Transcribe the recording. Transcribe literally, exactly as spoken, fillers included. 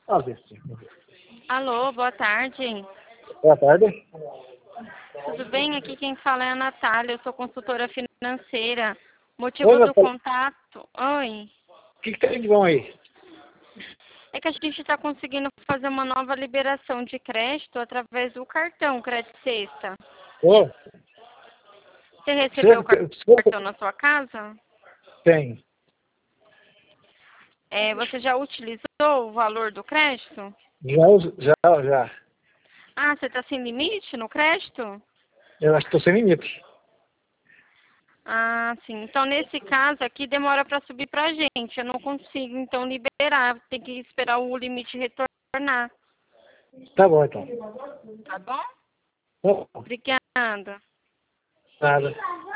Ah, ver sim. Alô, boa tarde. Boa tarde. Tudo bem? Aqui quem fala é a Natália, eu sou consultora financeira. Oi, Motivo do Natália. contato... Oi. O que, que tem de bom aí? É que a gente está conseguindo fazer uma nova liberação de crédito através do cartão Crédito Sexta. Ô, Você recebeu o você, você cartão na sua casa? tem. É, você já utilizou o valor do crédito? Já, uso- já, já. Ah, você está sem limite no crédito? Eu acho que estou sem limite. Ah, sim. Então, nesse caso aqui, demora para subir para a gente. Eu não consigo, então, liberar. Tem que esperar o limite retornar. Tá bom, então. Tá bom? Tá bom. Obrigada. Nada.